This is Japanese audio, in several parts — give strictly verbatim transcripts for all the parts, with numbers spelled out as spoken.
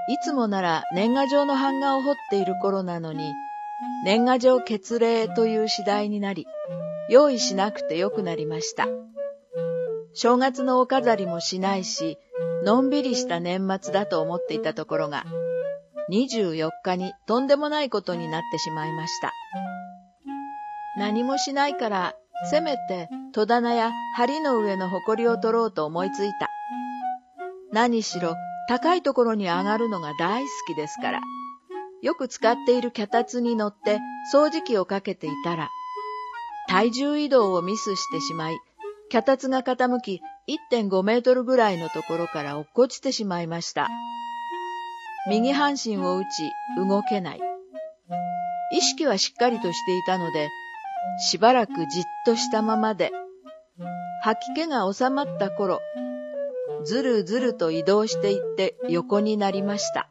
いつもなら年賀状の版画を彫っている頃なのに、年賀状決例という次第になり、用意しなくてよくなりました。正月のお飾りもしないし、のんびりした年末だと思っていたところが、にじゅうよっかにとんでもないことになってしまいました。何もしないから、せめて戸棚や梁の上の埃を取ろうと思いついた。何しろ高いところに上がるのが大好きですから、よく使っている脚立に乗って掃除機をかけていたら、体重移動をミスしてしまい、脚立が傾き いってんご メートルぐらいのところから落っこちてしまいました。右半身を打ち動けない。意識はしっかりとしていたので、しばらくじっとしたままで、吐き気が収まった頃、ずるずると移動していって横になりました。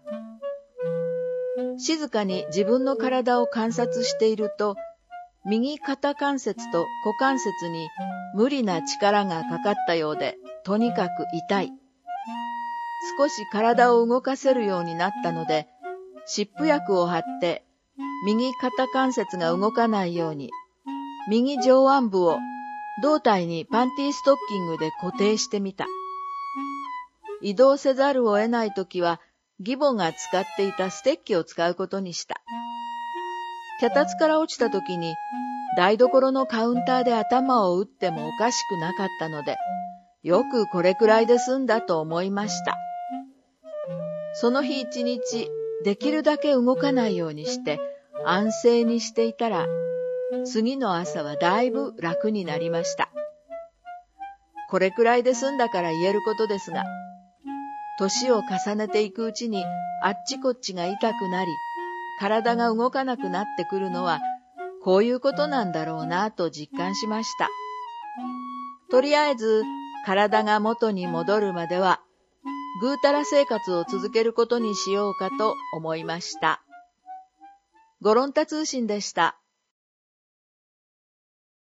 静かに自分の体を観察していると、右肩関節と股関節に無理な力がかかったようで、とにかく痛い。少し体を動かせるようになったので、湿布薬を貼って右肩関節が動かないように、右上腕部を胴体にパンティーストッキングで固定してみた。移動せざるを得ないときは、義母が使っていたステッキを使うことにした。脚立から落ちたときに、台所のカウンターで頭を打ってもおかしくなかったので、よくこれくらいで済んだと思いました。その日一日、できるだけ動かないようにして、安静にしていたら、次の朝はだいぶ楽になりました。これくらいで済んだから言えることですが、年を重ねていくうちにあっちこっちが痛くなり、体が動かなくなってくるのは、こういうことなんだろうなと実感しました。とりあえず、体が元に戻るまでは、ぐうたら生活を続けることにしようかと思いました。ゴロンタ通信でした。